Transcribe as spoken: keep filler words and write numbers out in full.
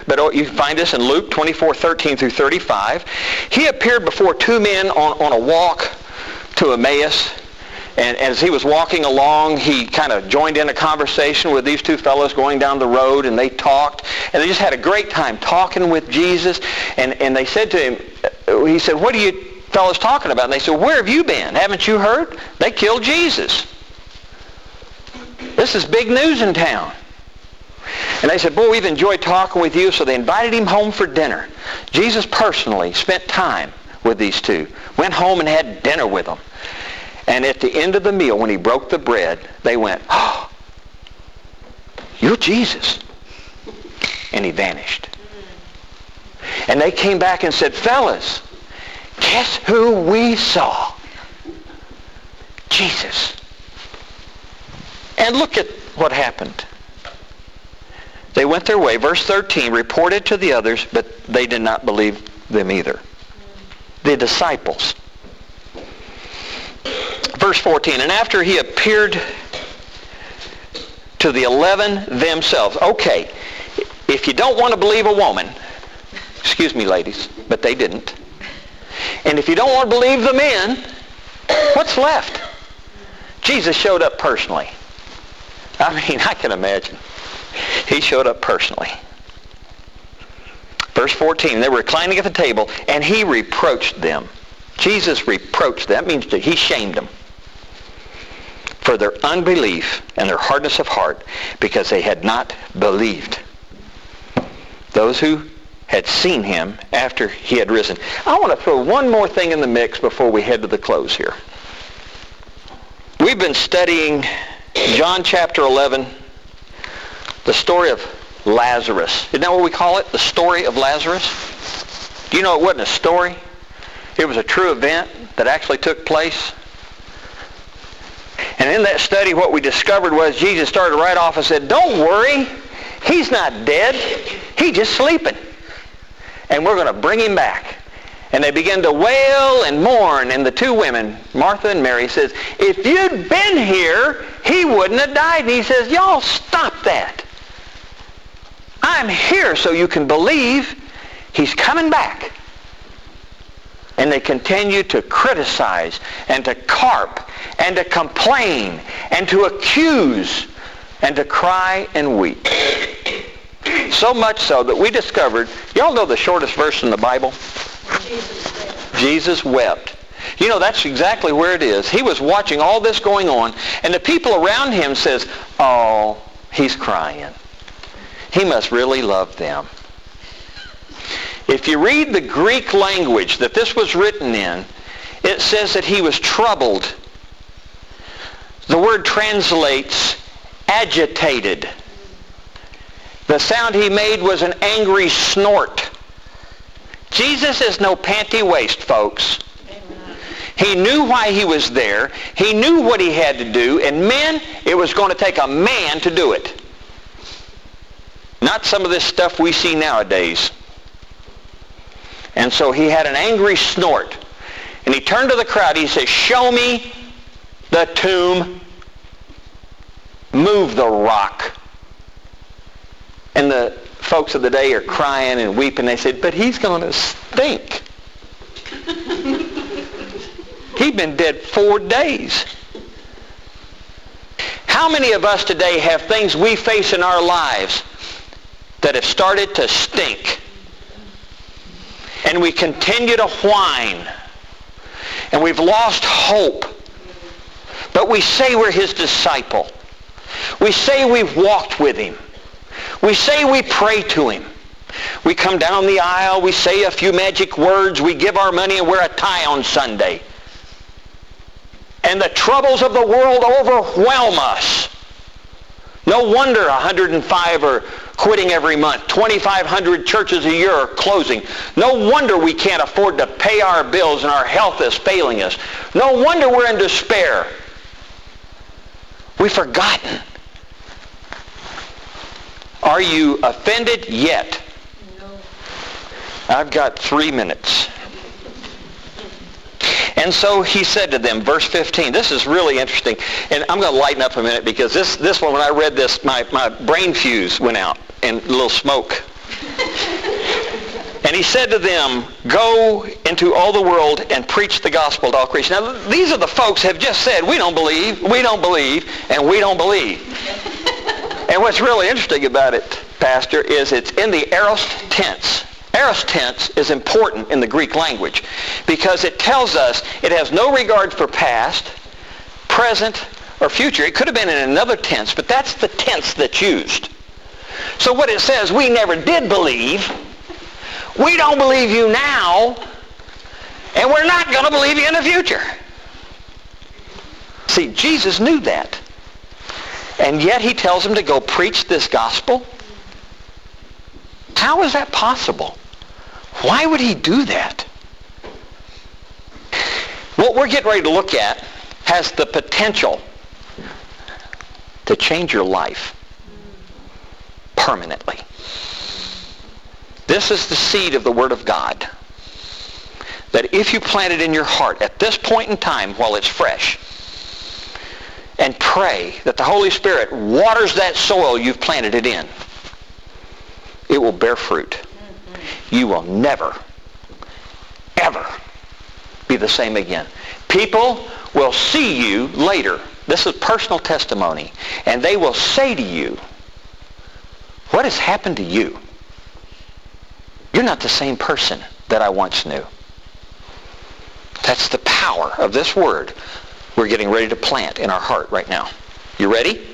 but you find this in Luke twenty-four, thirteen through thirty-five. He appeared before two men on, on a walk to Emmaus. And as he was walking along, he kind of joined in a conversation with these two fellows going down the road, and they talked. And they just had a great time talking with Jesus. And, and they said to him, he said, "What are you fellows talking about?" And they said, "Where have you been? Haven't you heard? They killed Jesus. This is big news in town." And they said, "Boy, we've enjoyed talking with you." So they invited him home for dinner. Jesus personally spent time with these two, went home and had dinner with them. And at the end of the meal, when he broke the bread, they went, "Oh, you're Jesus." And he vanished. And they came back and said, "Fellas, guess who we saw? Jesus." And look at what happened. They went their way, verse thirteen, reported to the others, but they did not believe them either. The disciples. Verse fourteen, and after he appeared to the eleven themselves. Okay, if you don't want to believe a woman, excuse me ladies, but they didn't. And if you don't want to believe the men, what's left? Jesus showed up personally. I mean, I can imagine. He showed up personally. Verse fourteen, they were reclining at the table, and he reproached them. Jesus reproached them. That means that he shamed them for their unbelief and their hardness of heart, because they had not believed those who had seen him after he had risen. I want to throw one more thing in the mix before we head to the close here. We've been studying John chapter eleven, the story of Lazarus. Isn't that what we call it? The story of Lazarus? Do you know it wasn't a story? It was a true event that actually took place. And in that study, what we discovered was Jesus started right off and said, "Don't worry, he's not dead. He's just sleeping. And we're going to bring him back." And they began to wail and mourn. And the two women, Martha and Mary, says, "If you'd been here, he wouldn't have died." And he says, "Y'all stop that. I'm here so you can believe he's coming back." And they continue to criticize and to carp and to complain and to accuse and to cry and weep. So much so that we discovered, y'all know the shortest verse in the Bible? Jesus wept. Jesus wept. You know, that's exactly where it is. He was watching all this going on, and the people around him says, "Oh, he's crying. He must really love them." If you read the Greek language that this was written in, it says that he was troubled. The word translates agitated. The sound he made was an angry snort. Jesus is no panty waist, folks. He knew why he was there. He knew what he had to do. And men, it was going to take a man to do it. Not some of this stuff we see nowadays. And so he had an angry snort. And he turned to the crowd. He said, "Show me the tomb. Move the rock." And the folks of the day are crying and weeping. They said, "But he's going to stink. He'd been dead four days. How many of us today have things we face in our lives that have started to stink? And we continue to whine. And we've lost hope. But we say we're his disciple. We say we've walked with him. We say we pray to him. We come down the aisle. We say a few magic words. We give our money and wear a tie on Sunday. And the troubles of the world overwhelm us. No wonder one hundred five are quitting every month. twenty-five hundred churches a year are closing. No wonder we can't afford to pay our bills and our health is failing us. No wonder we're in despair. We've forgotten. Are you offended yet? No. I've got three minutes. And so he said to them, verse fifteen, this is really interesting. And I'm going to lighten up a minute because this, this one, when I read this, my, my brain fuse went out and a little smoke he said to them, go into all the world and preach the gospel to all creation. Now, these are the folks who have just said, we don't believe, we don't believe, and we don't believe. And what's really interesting about it, Pastor, is it's in the aorist tense. Aorist tense is important in the Greek language because it tells us it has no regard for past, present, or future. It could have been in another tense, but that's the tense that's used. So what it says, we never did believe, we don't believe you now, and we're not going to believe you in the future. See, Jesus knew that. And yet he tells them to go preach this gospel. How is that possible? Why would he do that? What we're getting ready to look at has the potential to change your life permanently. This is the seed of the Word of God. That if you plant it in your heart at this point in time while it's fresh, and pray that the Holy Spirit waters that soil you've planted it in, it will bear fruit. Mm-hmm. You will never, ever be the same again. People will see you later. This is personal testimony. And they will say to you, what has happened to you? You're not the same person that I once knew. That's the power of this word we're getting ready to plant in our heart right now. You ready?